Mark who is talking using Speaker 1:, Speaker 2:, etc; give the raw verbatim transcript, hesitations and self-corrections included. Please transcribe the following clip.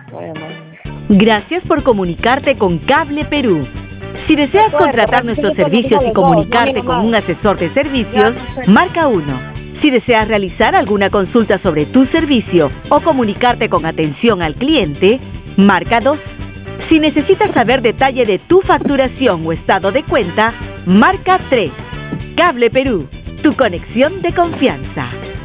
Speaker 1: Gracias por comunicarte con Cable Perú. Si deseas contratar nuestros servicios y comunicarte con un asesor de servicios, marca uno. Si deseas realizar alguna consulta sobre tu servicio o comunicarte con atención al cliente, marca dos. Si necesitas saber detalle de tu facturación o estado de cuenta, marca tres. Cable Perú, tu conexión de confianza.